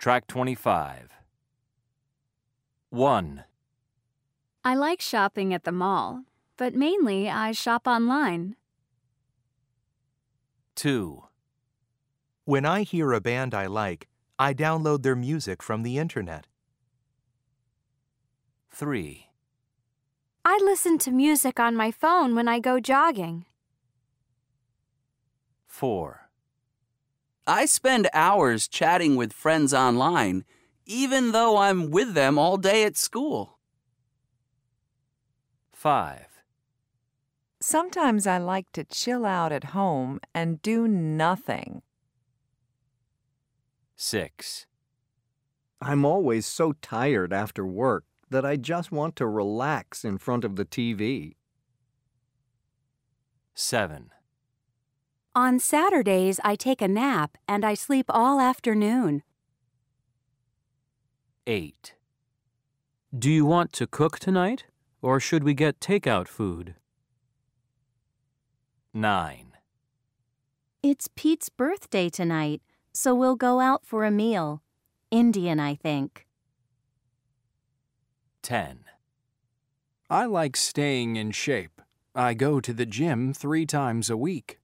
Track 25. 1, I like shopping at the mall, but mainly I shop online. 2, When I hear a band I like, I download their music from the internet. 3, I listen to music on my phone when I go jogging. 4, I spend hours chatting with friends online, even though I'm with them all day at school. 5, Sometimes I like to chill out at home and do nothing. 6, I'm always so tired after work that I just want to relax in front of the TV. 7, On Saturdays, I take a nap and I sleep all afternoon. 8, Do you want to cook tonight, or should we get takeout food? 9, It's Pete's birthday tonight, so we'll go out for a meal. Indian, I think. 10, I like staying in shape. I go to the gym 3 times a week.